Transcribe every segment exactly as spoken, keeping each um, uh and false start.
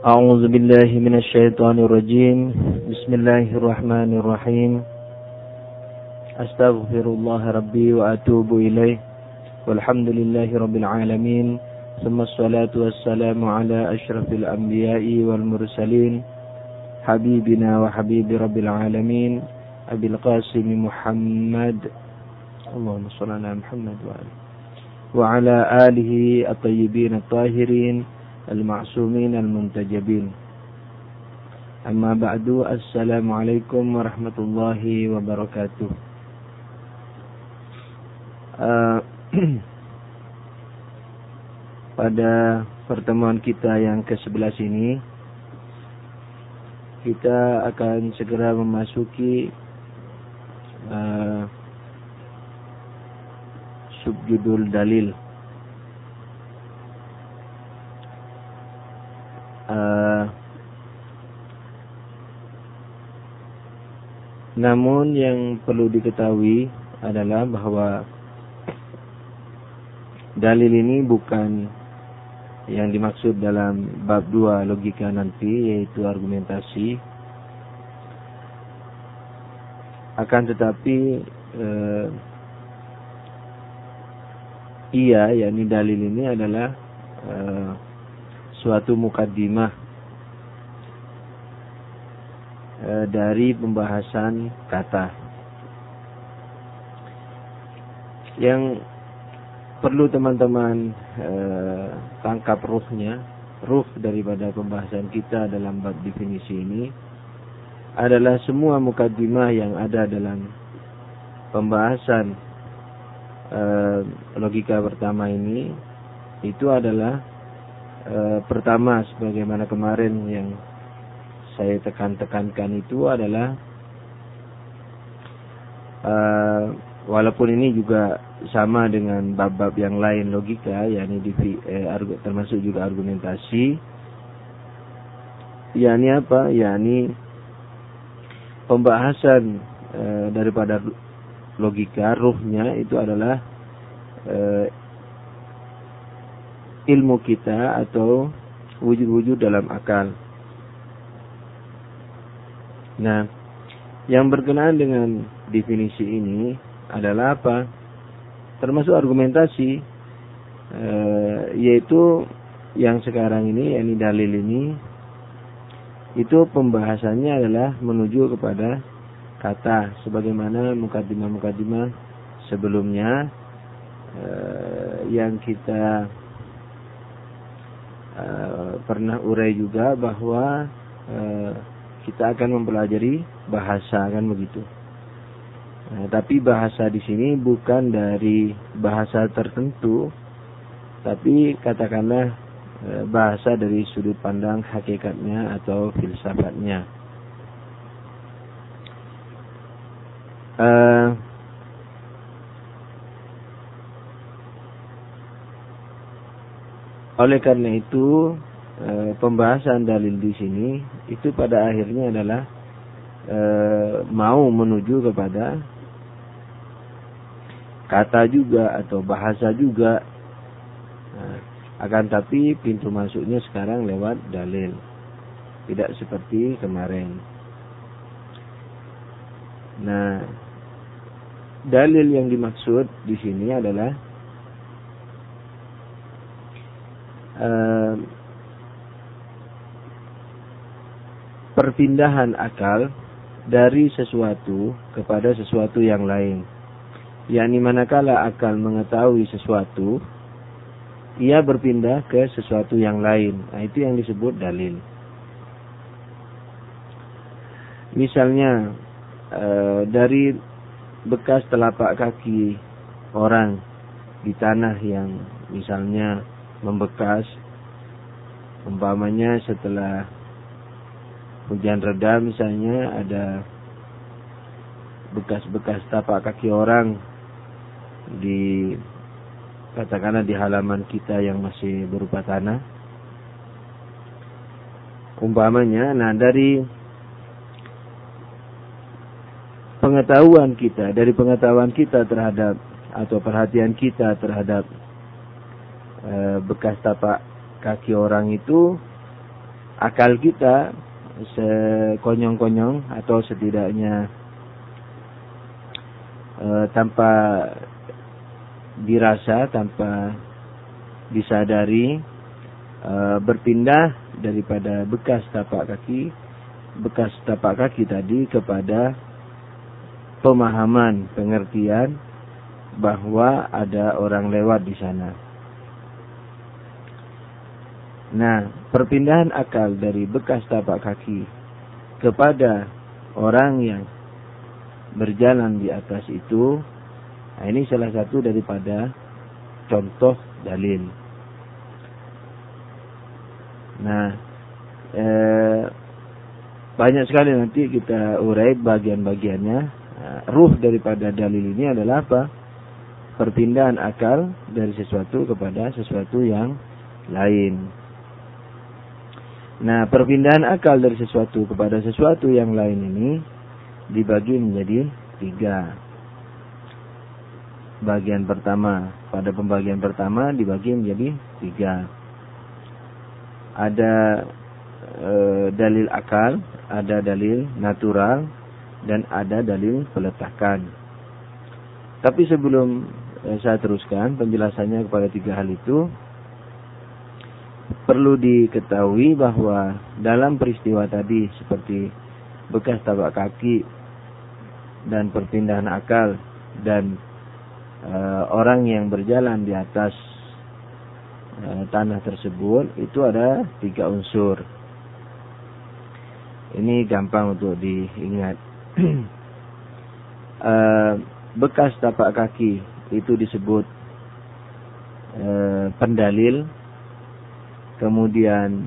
أعوذ بالله من الشيطان الرجيم بسم الله الرحمن الرحيم أستغفر الله ربي وأتوب إليه والحمد لله رب العالمين ثم الصلاة والسلام على أشرف الأنبياء والمرسلين حبيبنا وحبيب رب العالمين أبي القاسم محمد اللهم صل على محمد وآله وعلى آله الطيبين الطاهرين المعصومين المنتجبين أما بعد السلام عليكم ورحمة الله وبركاته. uh, Pada pertemuan kita yang ke sebelas ini kita akan segera memasuki uh, subjudul dalil. Uh, namun yang perlu diketahui adalah bahwa dalil ini bukan yang dimaksud dalam bab dua logika nanti, yaitu argumentasi. Akan tetapi uh, iya, yakni dalil ini adalah uh, suatu mukaddimah e, dari pembahasan kata. Yang perlu teman-teman e, tangkap ruhnya, ruh daripada pembahasan kita dalam bab definisi ini adalah semua mukaddimah yang ada dalam pembahasan e, logika pertama ini itu adalah E, pertama, sebagaimana kemarin yang saya tekan-tekankan itu adalah e, walaupun ini juga sama dengan bab-bab yang lain logika, yakni e, termasuk juga argumentasi, yakni apa? Yakni pembahasan e, daripada logika, ruhnya itu adalah e, ilmu kita atau wujud-wujud dalam akal. Nah, yang berkenaan dengan definisi ini adalah apa? Termasuk argumentasi, e, yaitu yang sekarang ini, yakni dalil ini, itu pembahasannya adalah menuju kepada kata, sebagaimana mukaddimah-mukaddimah sebelumnya e, yang kita Uh, pernah urai juga bahwa uh, kita akan mempelajari bahasa, kan begitu. Nah, tapi bahasa di sini bukan dari bahasa tertentu, tapi katakanlah uh, bahasa dari sudut pandang hakikatnya atau filsafatnya. Uh, Oleh karena itu, e, pembahasan dalil di sini itu pada akhirnya adalah e, mau menuju kepada kata juga atau bahasa juga. Nah, akan tapi pintu masuknya sekarang lewat dalil, tidak seperti kemarin. Nah, dalil yang dimaksud di sini adalah Uh, perpindahan akal dari sesuatu kepada sesuatu yang lain. yakni manakala akal mengetahui sesuatu, ia berpindah ke sesuatu yang lain. Nah, itu yang disebut dalil. Misalnya uh, dari bekas telapak kaki orang di tanah yang misalnya membekas, umpamanya setelah hujan reda misalnya ada bekas-bekas tapak kaki orang di katakanlah di halaman kita yang masih berupa tanah umpamanya. Nah, dari pengetahuan kita, dari pengetahuan kita terhadap atau perhatian kita terhadap e, bekas tapak kaki orang itu, akal kita sekonyong-konyong atau setidaknya e, tanpa dirasa, tanpa disadari, e, berpindah daripada bekas tapak kaki, bekas tapak kaki tadi kepada pemahaman, pengertian bahwa ada orang lewat di sana. Nah, perpindahan akal dari bekas tapak kaki kepada orang yang berjalan di atas itu, nah ini salah satu daripada contoh dalil. Nah, eh, banyak sekali nanti kita urai bagian-bagiannya. Nah, ruh daripada dalil ini adalah apa? Perpindahan akal dari sesuatu kepada sesuatu yang lain. Nah, perpindahan akal dari sesuatu kepada sesuatu yang lain ini dibagi menjadi tiga. Bagian pertama, pada pembagian pertama dibagi menjadi tiga. Ada e, dalil akal, ada dalil natural, dan ada dalil peletakan. Tapi sebelum e, saya teruskan penjelasannya kepada tiga hal itu, perlu diketahui bahwa dalam peristiwa tadi seperti bekas tapak kaki dan perpindahan akal dan e, orang yang berjalan di atas e, tanah tersebut itu ada tiga unsur. Ini gampang untuk diingat. e, bekas tapak kaki itu disebut e, pendalil. Kemudian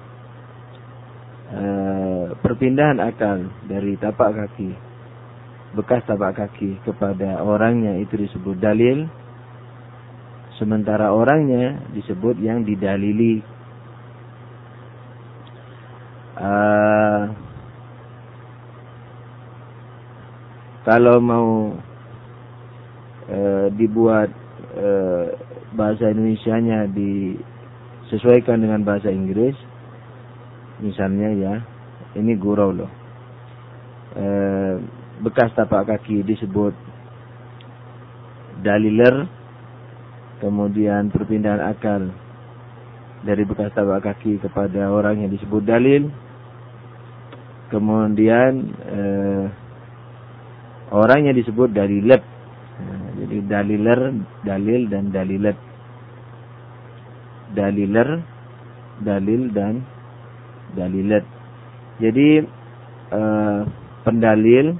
e, perpindahan akal dari tapak kaki, bekas tapak kaki kepada orangnya itu disebut dalil. Sementara orangnya disebut yang didalili. E, kalau mau e, dibuat e, bahasa Indonesianya di sesuaikan dengan bahasa Inggris, misalnya ya, ini gurau loh. E, bekas tapak kaki disebut daliler, kemudian perpindahan akal dari bekas tapak kaki kepada orang yang disebut dalil, kemudian e, orang yang disebut dalilet. Nah, jadi daliler, dalil dan dalilet. Daliler, dalil dan dalilet. Jadi eh, pendalil,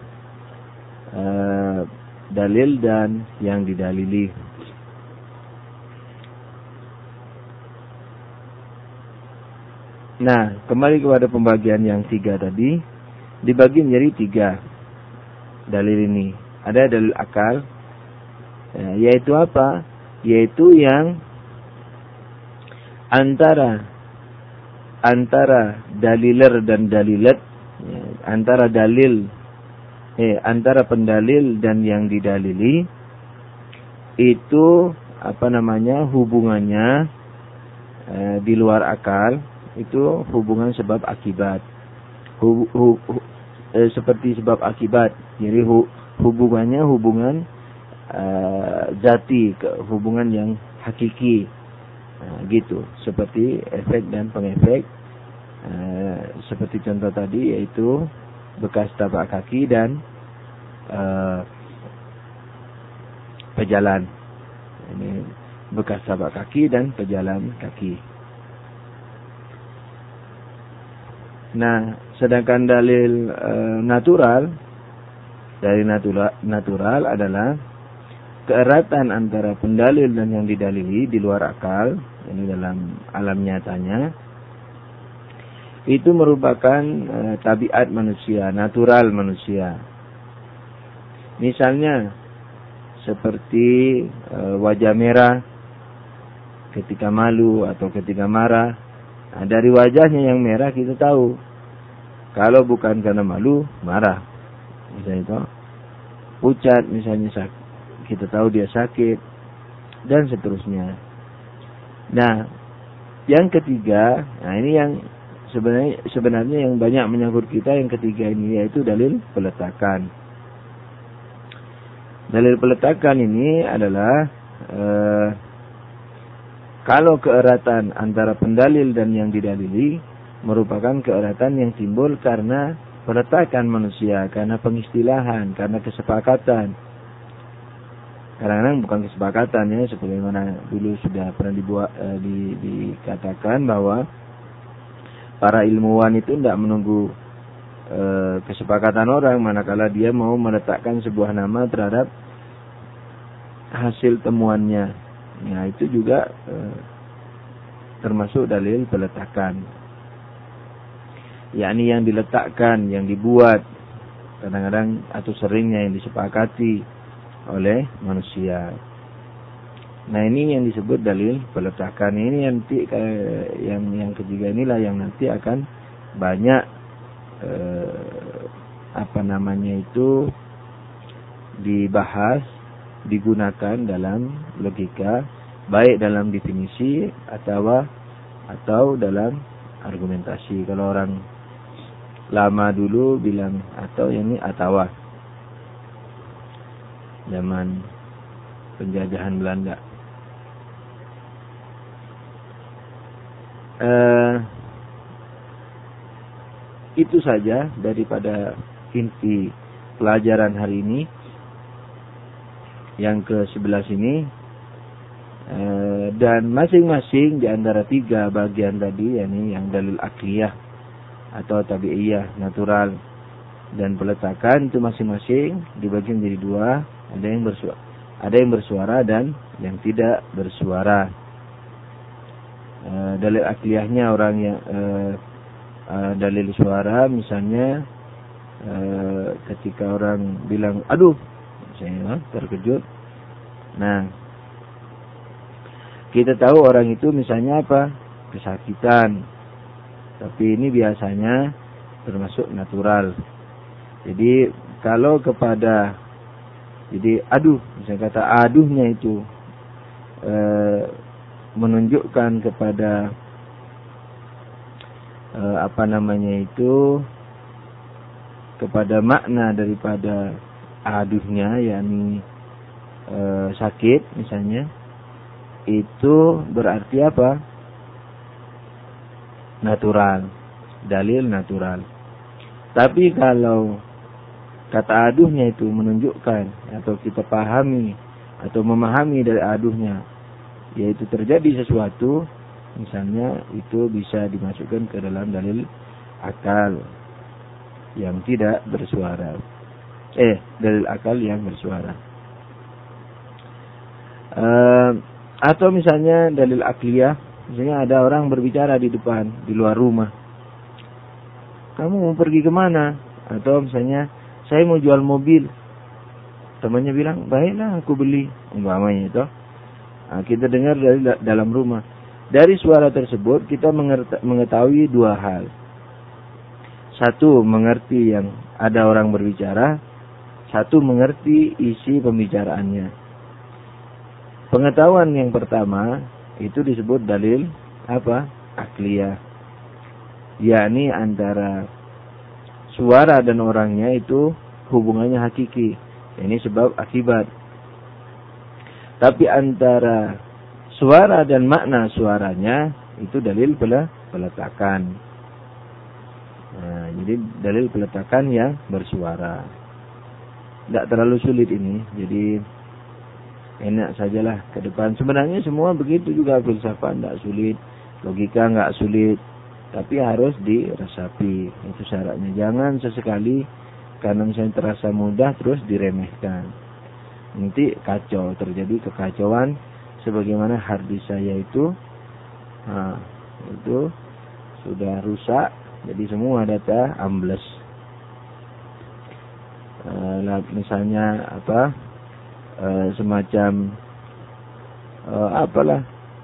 eh, dalil dan yang didalili. Nah, kembali kepada pembagian yang tiga tadi, dibagi menjadi tiga dalil ini. Ada dalil akal, eh, yaitu apa? Yaitu yang antara antara daliler dan dalilet, ya, antara dalil eh antara pendalil dan yang didalili itu apa namanya hubungannya eh, di luar akal, itu hubungan sebab akibat. Hu, hu, hu, eh, seperti sebab akibat. Jadi hu, hubungannya hubungan eh, zati, hubungan yang hakiki. Nah, gitu, seperti efek dan pengefek, uh, seperti contoh tadi yaitu bekas tapak kaki dan uh, pejalan. Ini bekas tapak kaki dan pejalan kaki. Nah, sedangkan dalil uh, natural, dari natural, natural adalah keeratan antara pendalil dan yang didalili di luar akal, ini dalam alam nyatanya, itu merupakan e, tabiat manusia, natural manusia. Misalnya seperti e, wajah merah ketika malu atau ketika marah. Nah, dari wajahnya yang merah kita tahu kalau bukan karena malu, marah. Misalnya itu pucat, misalnya sakit, kita tahu dia sakit, dan seterusnya. Nah, yang ketiga, nah ini yang sebenarnya sebenarnya yang banyak menyangkut kita yang ketiga ini, yaitu dalil peletakan. Dalil peletakan ini adalah eh, kalau keeratan antara pendalil dan yang didalili merupakan keeratan yang timbul karena peletakan manusia, karena pengistilahan, karena kesepakatan. Kadang-kadang bukan kesepakatan ya, sebagaimana dulu sudah pernah dibuat eh, di, dikatakan bahwa para ilmuwan itu tidak menunggu eh, kesepakatan orang, manakala dia mau meletakkan sebuah nama terhadap hasil temuannya. Nah, itu juga eh, termasuk dalil peletakan. Yakni yang diletakkan, yang dibuat, kadang-kadang atau seringnya yang disepakati oleh manusia. Nah, ini yang disebut dalil peletakan. Ini nanti yang yang ketiga inilah yang nanti akan banyak eh, apa namanya itu dibahas, digunakan dalam logika, baik dalam definisi atau atau dalam argumentasi. Kalau orang lama dulu bilang atau ini atawa, zaman penjajahan Belanda. Uh, itu saja daripada inti pelajaran hari ini yang ke sebelas ini. Uh, dan masing-masing di antara tiga bagian tadi, yakni yang dalil akliyah atau tabi'iyah, natural, dan peletakan, itu masing-masing dibagi menjadi dua. Ada yang bersuara, ada yang bersuara dan yang tidak bersuara. E, dalil akliyahnya orang yang e, e, dalil suara, misalnya e, ketika orang bilang, aduh, saya terkejut. Nah, kita tahu orang itu misalnya apa? Kesakitan. Tapi ini biasanya termasuk natural. Jadi kalau kepada Jadi aduh, misalnya kata aduhnya itu e, menunjukkan kepada e, apa namanya itu kepada makna daripada aduhnya, yakni e, sakit misalnya, itu berarti apa? Natural, dalil natural. Tapi kalau kata aduhnya itu menunjukkan atau kita pahami atau memahami dari aduhnya, yaitu terjadi sesuatu, misalnya, itu bisa dimasukkan ke dalam dalil akal yang tidak bersuara. Eh, dalil akal yang bersuara. Uh, atau misalnya dalil akliyah, misalnya ada orang berbicara di depan, di luar rumah. Kamu mau pergi kemana? Atau misalnya, saya mau jual mobil. Temannya bilang, baiklah aku beli. Umpamanya itu. Nah, kita dengar dari dalam rumah. Dari suara tersebut kita mengetahui dua hal. Satu, mengerti yang ada orang berbicara. Satu, mengerti isi pembicaraannya. Pengetahuan yang pertama itu disebut dalil apa? Akliyah. Yakni antara suara dan orangnya itu hubungannya hakiki. Ini sebab akibat. Tapi antara suara dan makna suaranya itu dalil peletakan. Nah, jadi dalil peletakan yang bersuara. Tidak terlalu sulit ini. Jadi enak sajalah ke depan. Sebenarnya semua begitu juga, filsafat tidak sulit, logika nggak sulit. Tapi harus diresapi, itu syaratnya. Jangan sesekali karena misalnya terasa mudah terus diremehkan. Nanti kacau, terjadi kekacauan. Sebagaimana harddisk saya itu, nah, itu sudah rusak, jadi semua data ambles. Uh, misalnya apa, uh, semacam uh, apalah.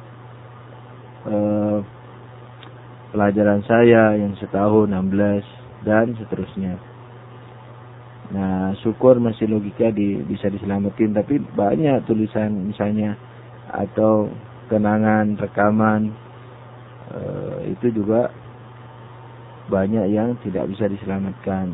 Uh, pelajaran saya yang setahun enam belas dan seterusnya. Nah, syukur masih logika di, bisa diselamatin, tapi banyak tulisan misalnya atau kenangan, rekaman, e, itu juga banyak yang tidak bisa diselamatkan.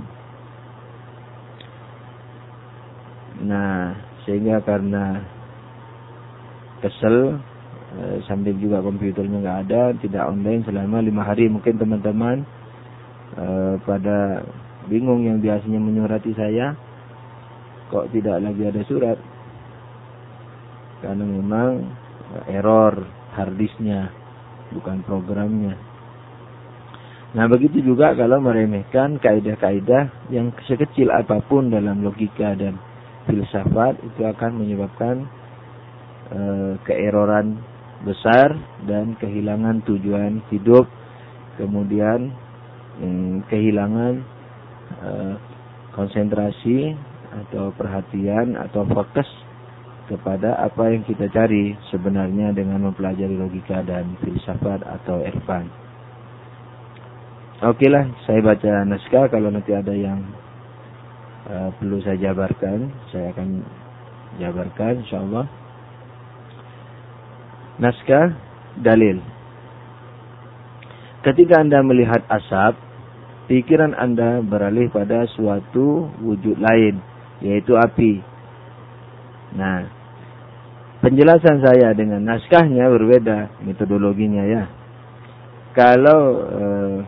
Nah, sehingga karena kesel, e, sambil juga komputernya nggak ada, tidak online selama lima hari. Mungkin teman-teman e, pada bingung, yang biasanya menyurati saya, kok tidak lagi ada surat? Karena memang error harddisknya, bukan programnya. Nah, begitu juga kalau meremehkan kaidah-kaidah yang sekecil apapun dalam logika dan filsafat, itu akan menyebabkan e, keeroran besar dan kehilangan tujuan hidup, kemudian mm, kehilangan e, konsentrasi atau perhatian atau fokus kepada apa yang kita cari sebenarnya dengan mempelajari logika dan filsafat atau irfan. Oke lah, saya baca naskah. Kalau nanti ada yang uh, perlu saya jabarkan, saya akan jabarkan insyaallah. Naskah dalil. Ketika Anda melihat asap, pikiran Anda beralih pada suatu wujud lain, yaitu api. Nah, penjelasan saya dengan naskahnya berbeda metodologinya ya. Kalau uh,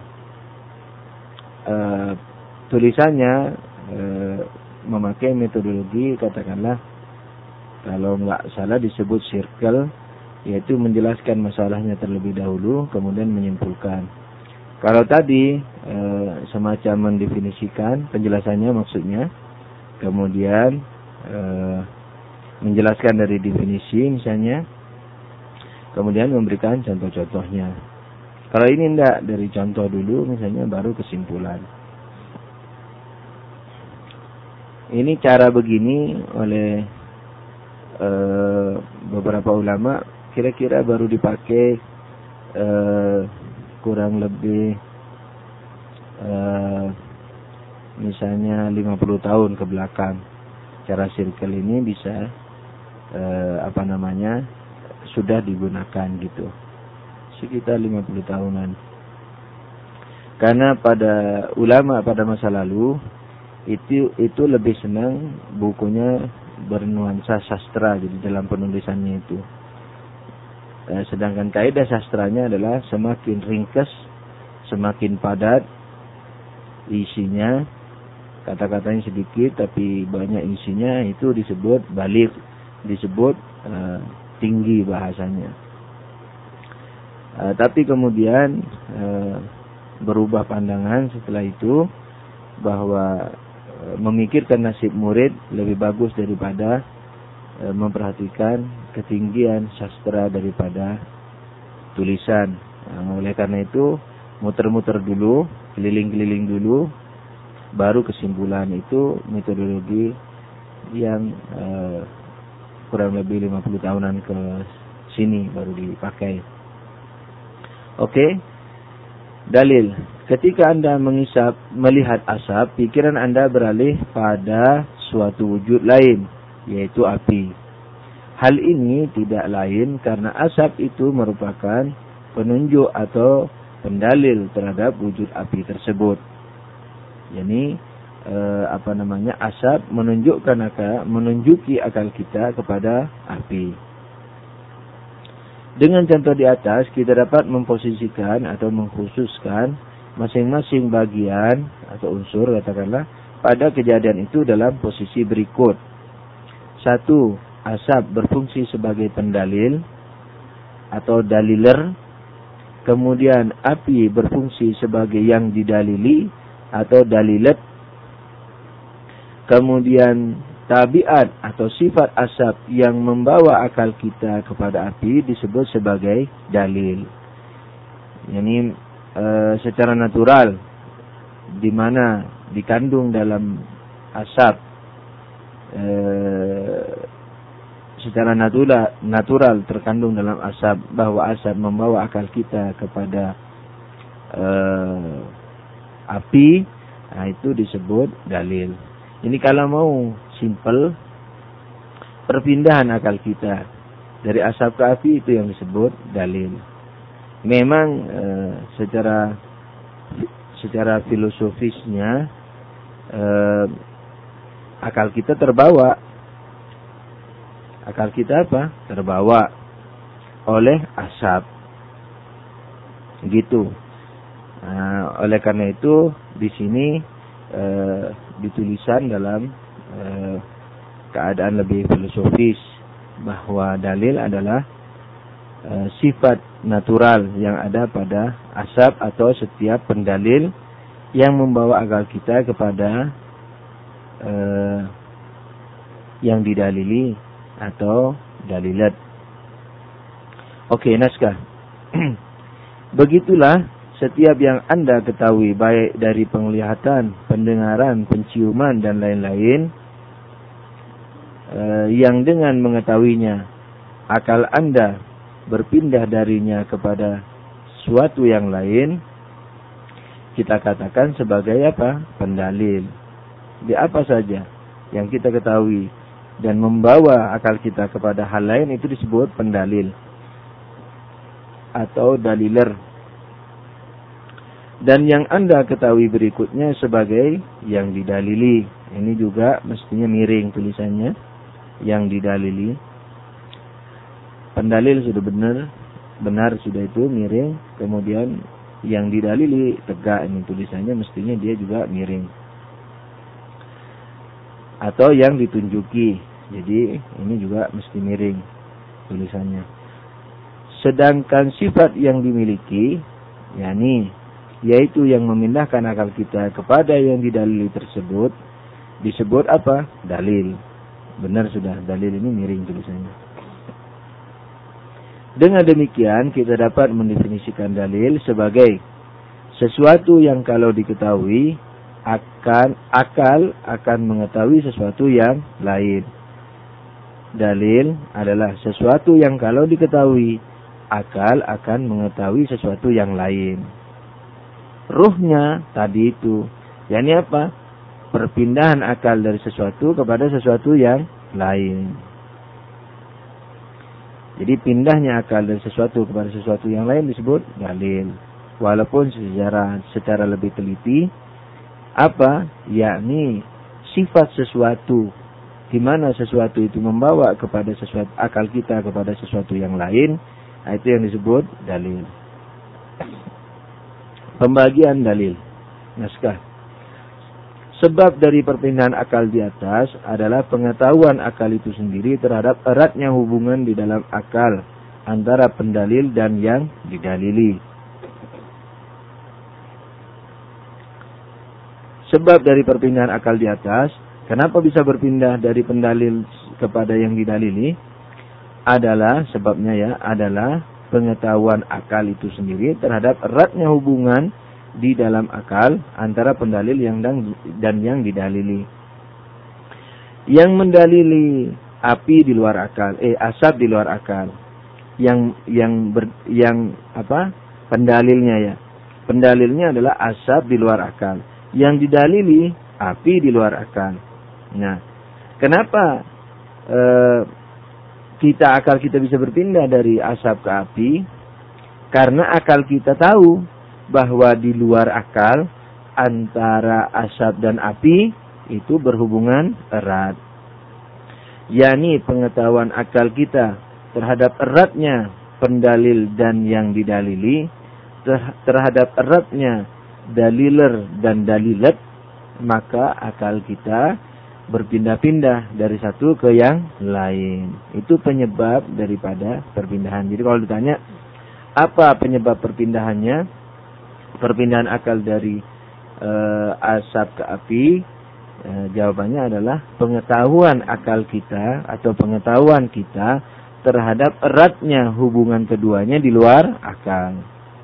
Uh, tulisannya uh, memakai metodologi, katakanlah kalau nggak salah disebut circle, yaitu menjelaskan masalahnya terlebih dahulu kemudian menyimpulkan. Kalau tadi uh, semacam mendefinisikan penjelasannya maksudnya, kemudian uh, menjelaskan dari definisi misalnya, kemudian memberikan contoh-contohnya. Kalau ini enggak, dari contoh dulu misalnya baru kesimpulan. Ini cara begini oleh e, beberapa ulama kira-kira baru dipakai e, kurang lebih e, misalnya lima puluh tahun ke belakang. Cara circle ini bisa e, apa namanya sudah digunakan gitu. Sekitar lima puluh tahunan. Karena pada ulama pada masa lalu itu itu lebih senang bukunya bernuansa sastra, jadi dalam penulisannya itu. Eh, sedangkan kaidah sastranya adalah semakin ringkas, semakin padat isinya, kata-katanya sedikit tapi banyak isinya, itu disebut baligh, disebut eh, tinggi bahasanya. Uh, tapi kemudian uh, berubah pandangan setelah itu bahwa uh, memikirkan nasib murid lebih bagus daripada uh, memperhatikan ketinggian sastra daripada tulisan. Uh, oleh karena itu muter-muter dulu, keliling-keliling dulu, baru kesimpulan. Itu metodologi yang uh, kurang lebih lima puluh tahunan ke sini baru dipakai. Oke, okay. Dalil. Ketika Anda mengisap, melihat asap, pikiran Anda beralih pada suatu wujud lain, yaitu api. Hal ini tidak lain karena asap itu merupakan penunjuk atau pendalil terhadap wujud api tersebut. Jadi, eh, apa namanya, asap menunjukkan akal, menunjuki akal kita kepada api. Dengan contoh di atas, kita dapat memposisikan atau mengkhususkan masing-masing bagian atau unsur, katakanlah, pada kejadian itu dalam posisi berikut. Satu, asap berfungsi sebagai pendalil atau daliler. Kemudian api berfungsi sebagai yang didalili atau dalilat. Kemudian tabiat atau sifat asap yang membawa akal kita kepada api disebut sebagai dalil. Yani e, secara natural, di mana dikandung dalam asap e, secara natural, natural terkandung dalam asap bahwa asap membawa akal kita kepada e, api, nah itu disebut dalil. Ini kalau mau simple, perpindahan akal kita dari asap ke api itu yang disebut dalil. Memang e, secara secara filosofisnya eh, akal kita terbawa. Akal kita apa? Terbawa oleh asap. Gitu. Nah, oleh karena itu di sini eh, ditulisan dalam eh, keadaan lebih filosofis bahwa dalil adalah eh, sifat natural yang ada pada asap atau setiap pendalil yang membawa akal kita kepada eh, yang didalili atau dalilat. Oke, naskah. Begitulah setiap yang Anda ketahui baik dari penglihatan, pendengaran, penciuman dan lain-lain eh, yang dengan mengetahuinya akal Anda berpindah darinya kepada suatu yang lain, kita katakan sebagai apa? Pendalil. Di apa saja yang kita ketahui dan membawa akal kita kepada hal lain itu disebut pendalil atau daliler. Dan yang Anda ketahui berikutnya sebagai yang didalili. Ini juga mestinya miring tulisannya, yang didalili. Pendalil sudah benar, benar sudah itu miring. Kemudian yang didalili tegak, ini tulisannya mestinya dia juga miring. Atau yang ditunjuki. Jadi ini juga mesti miring tulisannya. Sedangkan sifat yang dimiliki, yakni yaitu yang memindahkan akal kita kepada yang didalili tersebut, disebut apa? Dalil. Benar sudah, dalil ini miring tulisannya. Dengan demikian kita dapat mendefinisikan dalil sebagai sesuatu yang kalau diketahui akan akal akan mengetahui sesuatu yang lain. Dalil adalah sesuatu yang kalau diketahui akal akan mengetahui sesuatu yang lain. Ruhnya tadi itu, yakni apa? Perpindahan akal dari sesuatu kepada sesuatu yang lain. Jadi pindahnya akal dari sesuatu kepada sesuatu yang lain disebut dalil. Walaupun secara secara lebih teliti, apa? Yakni sifat sesuatu, di mana sesuatu itu membawa kepada sesuatu akal kita kepada sesuatu yang lain, nah itu yang disebut dalil. Pembagian dalil. Naskah. Sebab dari perpindahan akal di atas adalah pengetahuan akal itu sendiri terhadap eratnya hubungan di dalam akal antara pendalil dan yang didalili. Sebab dari perpindahan akal di atas, kenapa bisa berpindah dari pendalil kepada yang didalili? Adalah, sebabnya ya, adalah pengetahuan akal itu sendiri terhadap eratnya hubungan di dalam akal antara pendalil yang dan, dan yang didalili. Yang mendalili api di luar akal, eh asap di luar akal. Yang yang ber, yang apa? Pendalilnya ya. Pendalilnya adalah asap di luar akal. Yang didalili api di luar akal. Nah, kenapa eh, kita akal kita bisa berpindah dari asap ke api? Karena akal kita tahu bahwa di luar akal antara asap dan api itu berhubungan erat. yakni pengetahuan akal kita terhadap eratnya pendalil dan yang didalili, terhadap eratnya daliler dan dalilat, maka akal kita berpindah-pindah dari satu ke yang lain. Itu penyebab daripada perpindahan. Jadi kalau ditanya apa penyebab perpindahannya, perpindahan akal dari e, asap ke api, e, jawabannya adalah pengetahuan akal kita atau pengetahuan kita terhadap eratnya hubungan keduanya di luar akal.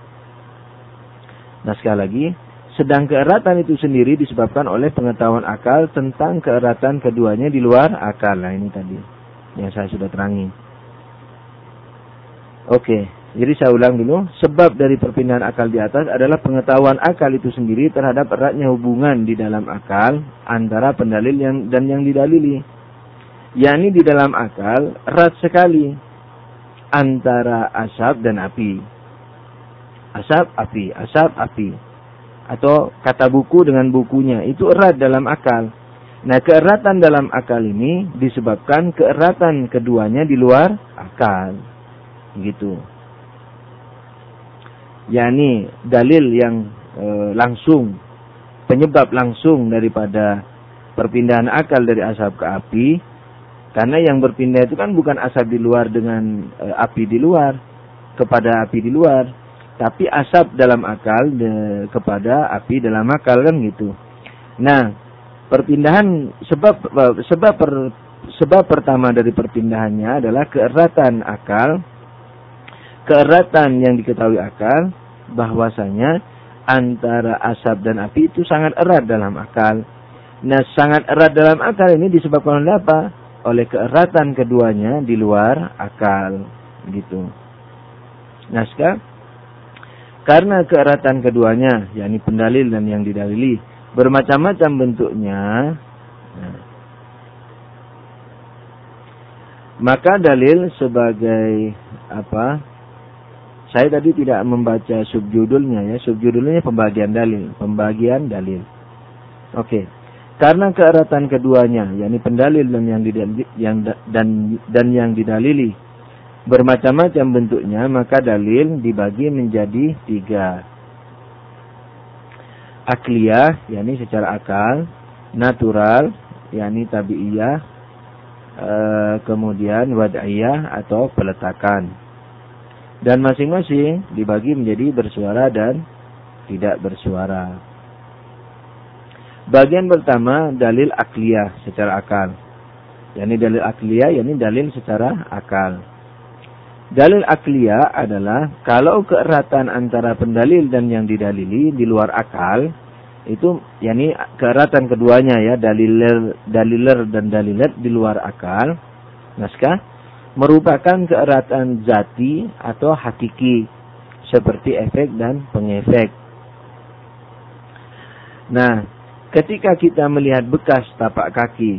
Nah sekali lagi, sedang keeratan itu sendiri disebabkan oleh pengetahuan akal tentang keeratan keduanya di luar akal. Nah ini tadi yang saya sudah terangi. Oke, jadi saya ulang dulu. Sebab dari perpindahan akal di atas adalah pengetahuan akal itu sendiri terhadap eratnya hubungan di dalam akal antara pendalil yang dan yang didalili. Yakni di dalam akal erat sekali antara asap dan api. Asap, api, asap, api. atau kata buku dengan bukunya itu erat dalam akal. Nah, keeratan dalam akal ini disebabkan keeratan keduanya di luar akal. Gitu. yakni dalil yang e, langsung, penyebab langsung daripada perpindahan akal dari asap ke api. Karena yang berpindah itu kan bukan asap di luar dengan e, api di luar, kepada api di luar, tapi asap dalam akal de, kepada api dalam akal, kan gitu. Nah, perpindahan sebab sebab per, sebab pertama dari perpindahannya adalah keeratan akal. Keeratan yang diketahui akal bahwasanya antara asap dan api itu sangat erat dalam akal. Nah, sangat erat dalam akal ini disebabkan oleh apa? Oleh keeratan keduanya di luar akal, gitu. Naskah, karena keeratan keduanya, yakni pendalil dan yang didalili, bermacam-macam bentuknya, nah, maka dalil sebagai apa? Saya tadi tidak membaca subjudulnya ya. Subjudulnya pembagian dalil, pembagian dalil. Oke. Karena keeratan keduanya, yakni pendalil dan yang didalili, yang dan dan yang didalili bermacam-macam bentuknya, maka dalil dibagi menjadi tiga. Akliyah, yakni secara akal, natural, yakni tabi'iyah, e, kemudian wad'iyah atau peletakan. Dan masing-masing dibagi menjadi bersuara dan tidak bersuara. Bagian pertama dalil akliyah secara akal. yakni dalil akliyah, yakni dalil secara akal. Dalil akliyah adalah kalau keeratan antara pendalil dan yang didalili di luar akal, itu yakni keeratan keduanya ya, daliler, daliler dan dalilet di luar akal, naskah, merupakan keeratan zati atau hakiki seperti efek dan pengefek. Nah, ketika kita melihat bekas tapak kaki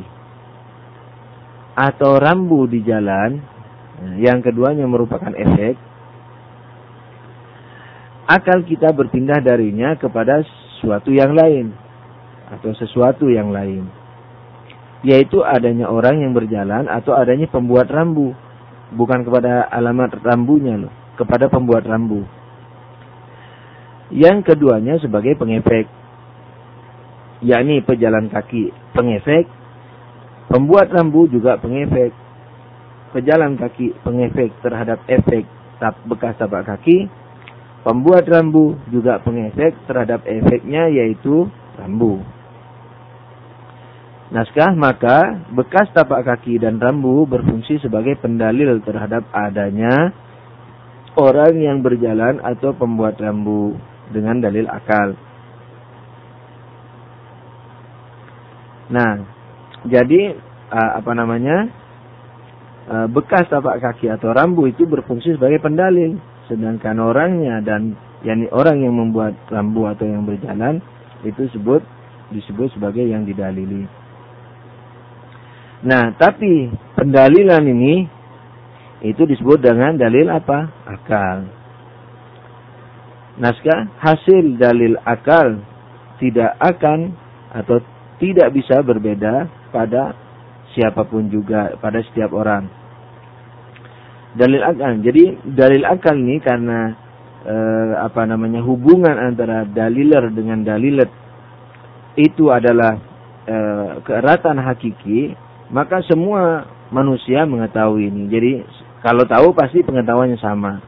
atau rambu di jalan, yang keduanya merupakan efek, akal kita berpindah darinya kepada sesuatu yang lain atau sesuatu yang lain, yaitu adanya orang yang berjalan atau adanya pembuat rambu. Bukan kepada alamat rambunya loh, kepada pembuat rambu. Yang keduanya sebagai pengefek, yakni pejalan kaki pengefek, pembuat rambu juga pengefek. Pejalan kaki pengefek terhadap efek tap, bekas tapak kaki, pembuat rambu juga pengefek terhadap efeknya yaitu rambu. Naskah, maka bekas tapak kaki dan rambu berfungsi sebagai pendalil terhadap adanya orang yang berjalan atau pembuat rambu dengan dalil akal. Nah, jadi apa namanya, bekas tapak kaki atau rambu itu berfungsi sebagai pendalil, sedangkan orangnya dan yakni orang yang membuat rambu atau yang berjalan itu disebut disebut sebagai yang didalili. Nah, tapi pendalilan ini itu disebut dengan dalil apa? Akal. Naskah, hasil dalil akal tidak akan atau tidak bisa berbeda pada siapapun juga, pada setiap orang. Dalil akal. Jadi dalil akal ini karena eh, apa namanya hubungan antara daliler dengan dalilet itu adalah eh, keeratan hakiki, maka semua manusia mengetahui ini. Jadi kalau tahu pasti pengetahuannya sama.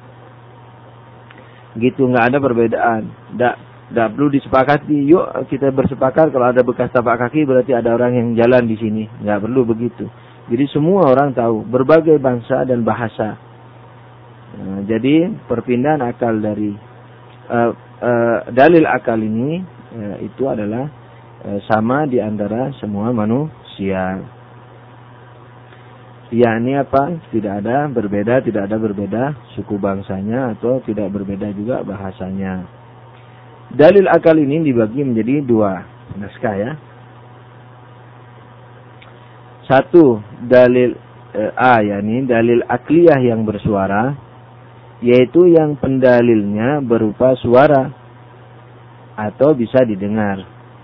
Gitu, nggak ada perbedaan. Nggak, nggak perlu disepakati. Yuk kita bersepakat kalau ada bekas tapak kaki berarti ada orang yang jalan di sini. Nggak perlu begitu. Jadi semua orang tahu, berbagai bangsa dan bahasa. Nah, jadi perpindahan akal dari uh, uh, dalil akal ini uh, itu adalah uh, sama di antara semua manusia. Yakni apa? Tidak ada berbeda, tidak ada berbeda suku bangsanya atau tidak berbeda juga bahasanya. Dalil akal ini dibagi menjadi dua naskah ya. Satu, dalil eh, A, yakni dalil akliyah yang bersuara, yaitu yang pendalilnya berupa suara. atau bisa didengar.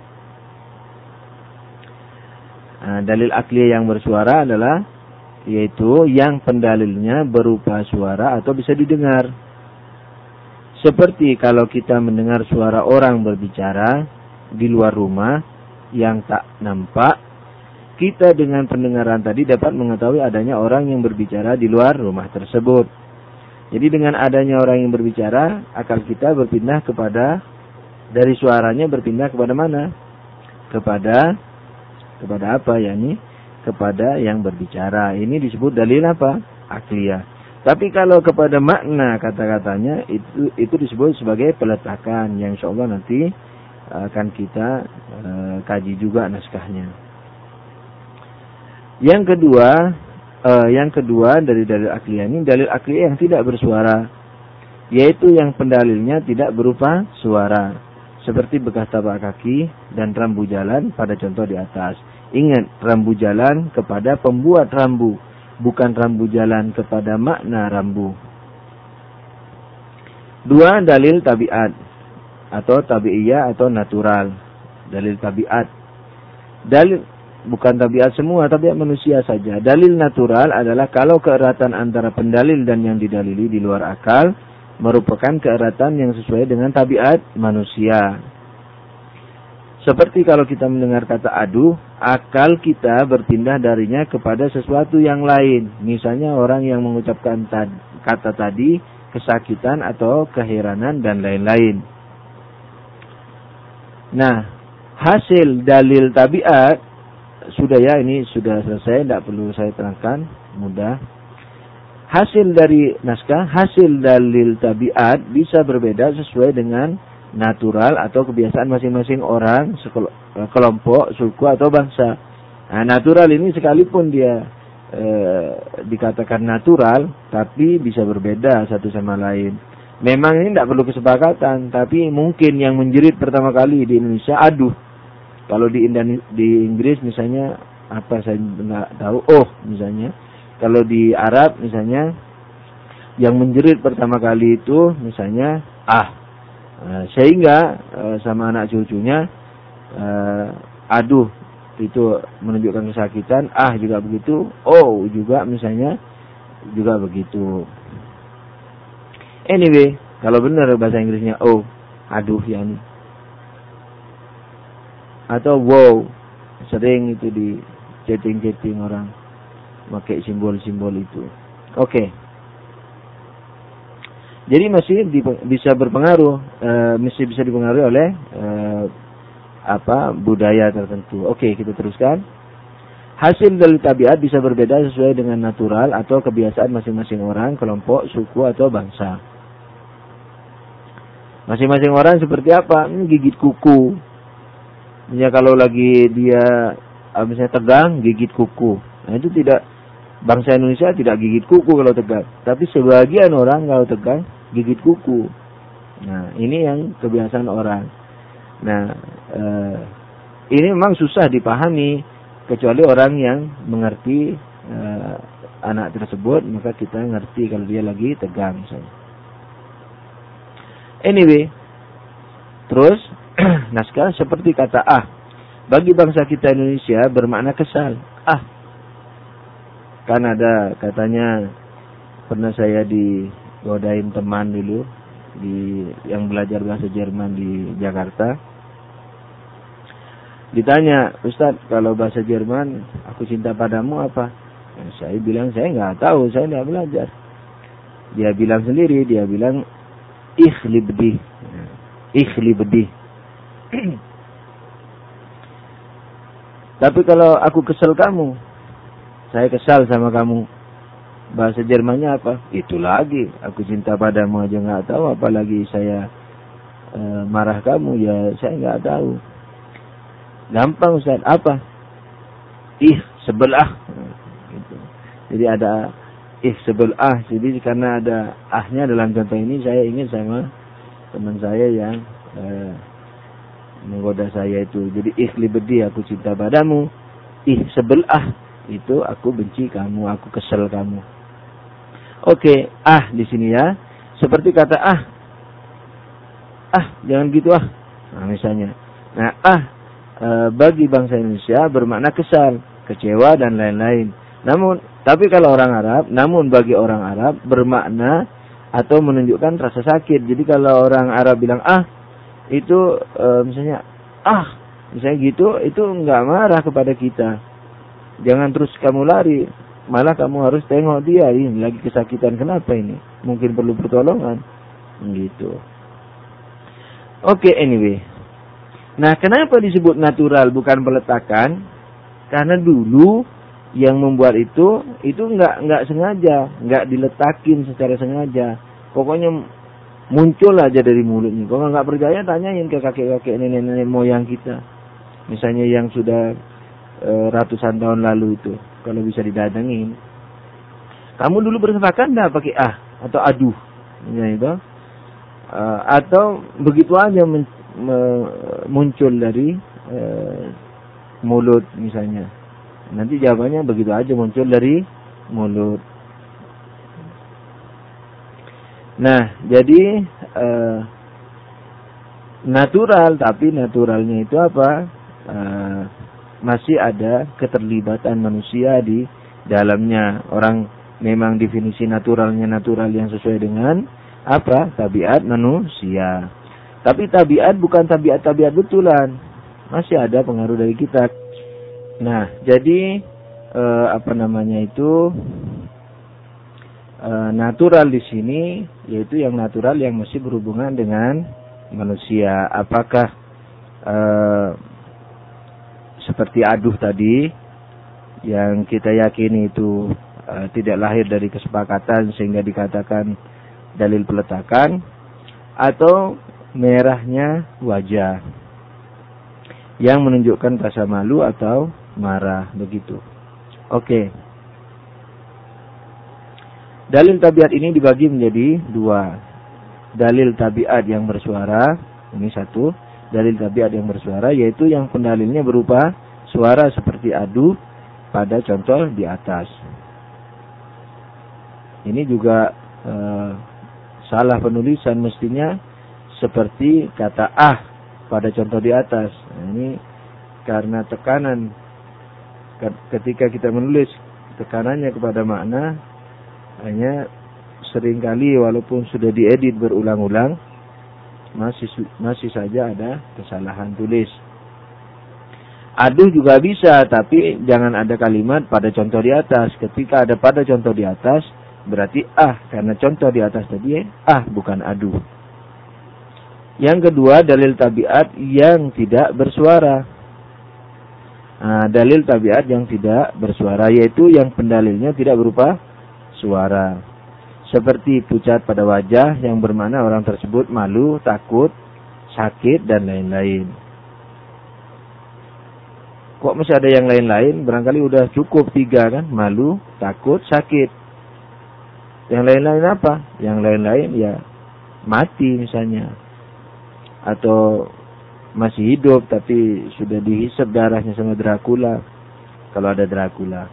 Nah, dalil akliyah yang bersuara adalah yaitu yang pendalilnya berupa suara atau bisa didengar. Seperti kalau kita mendengar suara orang berbicara di luar rumah yang tak nampak, kita dengan pendengaran tadi dapat mengetahui adanya orang yang berbicara di luar rumah tersebut. Jadi dengan adanya orang yang berbicara, akal kita berpindah kepada, dari suaranya berpindah kepada mana? Kepada kepada apa ya ini? Kepada yang berbicara. Ini disebut dalil apa? Akliyah. Tapi kalau kepada makna kata-katanya, itu itu disebut sebagai peletakan yang insyaallah nanti akan kita uh, kaji juga naskahnya. Yang kedua, uh, yang kedua dari dalil akliyah ini, dalil akliyah yang tidak bersuara, yaitu yang pendalilnya tidak berupa suara, seperti bekas tapak kaki dan rambu jalan pada contoh di atas. Ingat, rambu jalan kepada pembuat rambu, bukan rambu jalan kepada makna rambu. Dua, dalil tabiat atau tabi'iyah atau natural. Dalil tabiat. Dalil bukan tabiat semua, tabiat manusia saja. Dalil natural adalah kalau keeratan antara pendalil dan yang didalili di luar akal merupakan keeratan yang sesuai dengan tabiat manusia. Seperti kalau kita mendengar kata aduh, akal kita berpindah darinya kepada sesuatu yang lain. Misalnya orang yang mengucapkan tad- kata tadi kesakitan atau keheranan dan lain-lain. Nah, hasil dalil tabiat sudah ya, ini sudah selesai, tidak perlu saya terangkan, mudah. Hasil dari naskah, hasil dalil tabiat bisa berbeda sesuai dengan natural atau kebiasaan masing-masing orang, kelompok, suku atau bangsa. Nah, natural ini sekalipun dia e, dikatakan natural, tapi bisa berbeda satu sama lain. Memang ini tidak perlu kesepakatan, tapi mungkin yang menjerit pertama kali di Indonesia aduh. Kalau di Indone- di Inggris misalnya apa saya nggak tahu, oh misalnya. Kalau di Arab misalnya yang menjerit pertama kali itu misalnya ah. Uh, sehingga uh, sama anak cucunya uh, aduh itu menunjukkan kesakitan, ah juga begitu, oh juga misalnya juga begitu. Anyway, kalau benar bahasa Inggrisnya oh, aduh ya ini. Atau wow, sering itu di chatting-chatting orang pakai simbol-simbol itu. Oke. Okay. Jadi masih di, bisa berpengaruh, e, masih bisa dipengaruhi oleh e, apa budaya tertentu. Oke, kita teruskan. Hasil dari tabiat bisa berbeda sesuai dengan natural atau kebiasaan masing-masing orang, kelompok, suku atau bangsa. Masing-masing orang seperti apa? Hmm, gigit kuku. Ya kalau lagi dia misalnya tegang, gigit kuku. Nah itu tidak, bangsa Indonesia tidak gigit kuku kalau tegang. Tapi sebagian orang kalau tegang gigit kuku. Nah, ini yang kebiasaan orang. Nah, eh, ini memang susah dipahami kecuali orang yang mengerti eh, anak tersebut, maka kita ngerti kalau dia lagi tegang misalnya. Anyway, terus naskah seperti kata ah. Bagi bangsa kita Indonesia bermakna kesal. Ah. Kan ada katanya pernah saya di godain teman dulu di yang belajar bahasa Jerman di Jakarta. Ditanya, Ustadz, kalau bahasa Jerman aku cinta padamu apa? Ya, saya bilang saya nggak tahu, saya nggak belajar. Dia bilang sendiri, dia bilang ich liebe dich. Ich liebe dich. Tapi kalau aku kesal kamu, saya kesal sama kamu. Bahasa Jermannya apa? Itu lagi. Aku cinta padamu aja nggak tahu, apalagi saya e, marah kamu, ya saya nggak tahu. Gampang Ustaz. Apa? Ih sebelah. Gitu. Jadi ada ih sebelah. Jadi karena ada ahnya dalam contoh ini, saya ingin sama teman saya yang e, menggoda saya itu. Jadi ih libedi, aku cinta padamu. Ih sebelah, itu aku benci kamu, aku kesel kamu. Oke, ah di sini ya. Seperti kata ah. Ah, jangan gitu ah. Nah, Nah, misalnya. Nah, ah e, bagi bangsa Indonesia bermakna kesal, kecewa dan lain-lain. Namun, tapi kalau orang Arab, namun bagi orang Arab bermakna atau menunjukkan rasa sakit. Jadi kalau orang Arab bilang ah, itu e, misalnya ah, misalnya gitu, itu enggak marah kepada kita. Jangan terus kamu lari, malah kamu harus tengok dia, ini lagi kesakitan, kenapa ini? Mungkin perlu pertolongan. Gitu. Oke, okay, anyway. Nah, kenapa disebut natural bukan peletakan? Karena dulu yang membuat itu itu enggak enggak sengaja, enggak diletakin secara sengaja. Pokoknya muncul aja dari mulutnya. Kalau enggak percaya tanyain ke kakek-kakek nenek-nenek moyang kita. Misalnya yang sudah e, ratusan tahun lalu itu, kalau bisa didatengin. Kamu dulu bersepakat enggak pakai ah atau aduh? Ya itu. E, atau begitu aja men, me, muncul dari e, mulut misalnya. Nanti jawabannya begitu aja muncul dari mulut. Nah, jadi uh, natural, tapi naturalnya itu apa? Uh, masih ada keterlibatan manusia di dalamnya. Orang memang definisi naturalnya natural yang sesuai dengan apa? Tabiat manusia. Tapi tabiat bukan tabiat-tabiat betulan. Masih ada pengaruh dari kita. Nah, jadi uh, apa namanya itu? Natural di sini yaitu yang natural yang masih berhubungan dengan manusia. Apakah uh, seperti aduh tadi yang kita yakini itu uh, tidak lahir dari kesepakatan sehingga dikatakan dalil peletakan, atau merahnya wajah yang menunjukkan rasa malu atau marah, begitu. Oke. Okay. Dalil tabiat ini dibagi menjadi dua. Dalil tabiat yang bersuara, ini satu. Dalil tabiat yang bersuara, yaitu yang pendalilnya berupa suara seperti adu pada contoh di atas. Ini juga eh, salah penulisan, mestinya seperti kata ah pada contoh di atas. Nah, ini karena tekanan, ketika kita menulis tekanannya kepada makna, hanya seringkali walaupun sudah diedit berulang-ulang masih masih saja ada kesalahan tulis. Aduh juga bisa, tapi jangan ada kalimat pada contoh di atas. Ketika ada pada contoh di atas berarti ah, karena contoh di atas tadi ah bukan aduh. Yang kedua, dalil tabiat yang tidak bersuara. Nah, dalil tabiat yang tidak bersuara yaitu yang pendalilnya tidak berupa suara, seperti pucat pada wajah yang bermakna orang tersebut malu, takut, sakit dan lain-lain. Kok masih ada yang lain-lain? Barangkali udah cukup tiga kan? Malu, takut, sakit. Yang lain-lain apa? Yang lain-lain ya mati misalnya, atau masih hidup tapi sudah dihisap darahnya sama Dracula, kalau ada Dracula.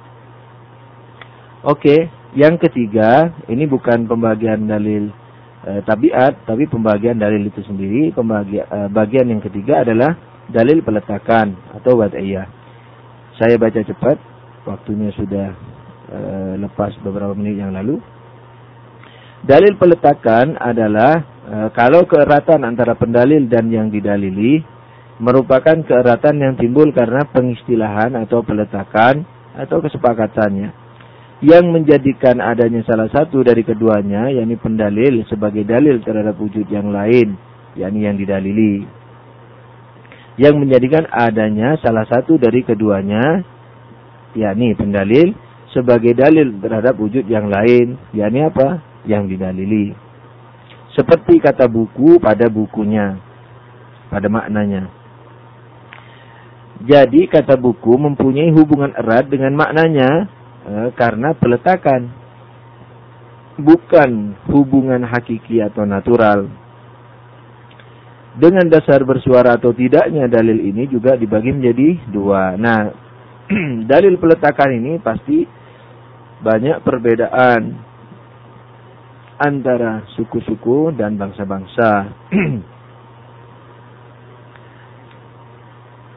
Oke, yang ketiga, ini bukan pembagian dalil e, tabiat, tapi pembagian dalil itu sendiri. Pembagian e, bagian yang ketiga adalah dalil peletakan atau wad'iyah. Saya baca cepat, waktunya sudah e, lepas beberapa menit yang lalu. Dalil peletakan adalah e, kalau keeratan antara pendalil dan yang didalili merupakan keeratan yang timbul karena pengistilahan atau peletakan atau kesepakatannya, yang menjadikan adanya salah satu dari keduanya, yakni pendalil sebagai dalil terhadap wujud yang lain, yakni yang didalili. Yang menjadikan adanya salah satu dari keduanya, yakni pendalil sebagai dalil terhadap wujud yang lain, yakni apa? Yang didalili. Seperti kata buku pada bukunya, pada maknanya. Jadi kata buku mempunyai hubungan erat dengan maknanya, karena peletakan, bukan hubungan hakiki atau natural. Dengan dasar bersuara atau tidaknya dalil ini juga dibagi menjadi dua. Nah, dalil peletakan ini pasti banyak perbedaan antara suku-suku dan bangsa-bangsa.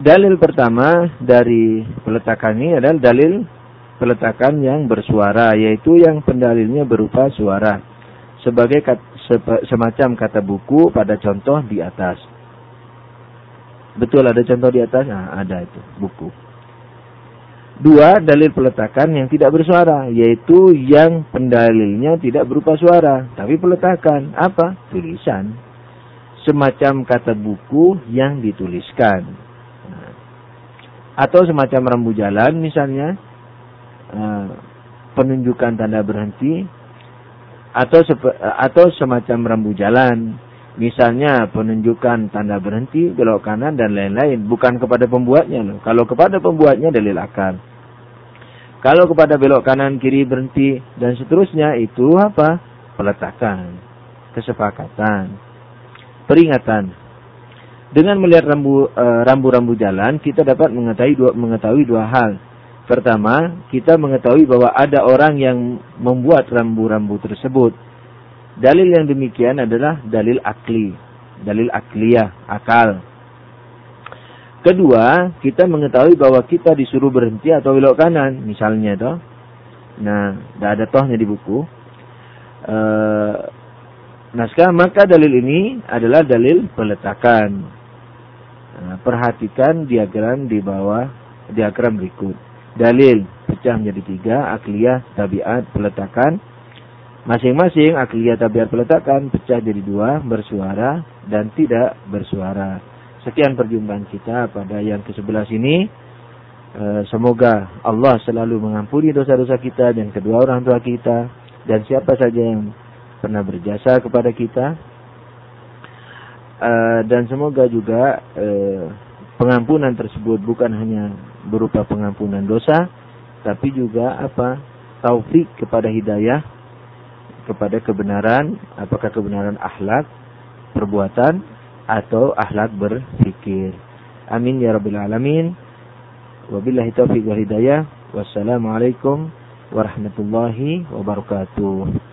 Dalil pertama dari peletakan ini adalah dalil peletakan yang bersuara, yaitu yang pendalilnya berupa suara. Sebagai kat, sepa, semacam kata buku pada contoh di atas. Betul ada contoh di atas? Nah, ada itu, buku. Dua, dalil peletakan yang tidak bersuara, yaitu yang pendalilnya tidak berupa suara, tapi peletakan. Apa? Tulisan. Semacam kata buku yang dituliskan. Atau semacam rambu jalan misalnya, uh, penunjukan tanda berhenti, atau sepe, atau semacam rambu jalan, misalnya penunjukan tanda berhenti, belok kanan dan lain-lain, bukan kepada pembuatnya loh. Kalau kepada pembuatnya dalil akal. Kalau kepada belok kanan, kiri, berhenti dan seterusnya itu apa? Peletakan, kesepakatan, peringatan. Dengan melihat rambu, e, rambu-rambu jalan, kita dapat mengetahui dua, mengetahui dua hal. Pertama, kita mengetahui bahwa ada orang yang membuat rambu-rambu tersebut. Dalil yang demikian adalah dalil akli, dalil akliyah, akal. Kedua, kita mengetahui bahwa kita disuruh berhenti atau belok kanan, misalnya toh. Nah, tidak ada tohnya di buku. E, nah, sekarang maka dalil ini adalah dalil peletakan. Nah, perhatikan diagram di bawah diagram berikut. Dalil pecah menjadi tiga, akliyah, tabiat, peletakan. Masing-masing akliyah, tabiat, peletakan pecah jadi dua, bersuara dan tidak bersuara. Sekian perjumpaan kita pada yang kesebelas ini. E, semoga Allah selalu mengampuni dosa-dosa kita dan kedua orang tua kita dan siapa saja yang pernah berjasa kepada kita. Uh, dan semoga juga uh, pengampunan tersebut bukan hanya berupa pengampunan dosa, tapi juga apa? Taufik kepada hidayah, kepada kebenaran, apakah kebenaran akhlak, perbuatan, atau akhlak berpikir. Amin ya rabbil alamin. Wabillahi taufiq wal hidayah. Wassalamualaikum warahmatullahi wabarakatuh.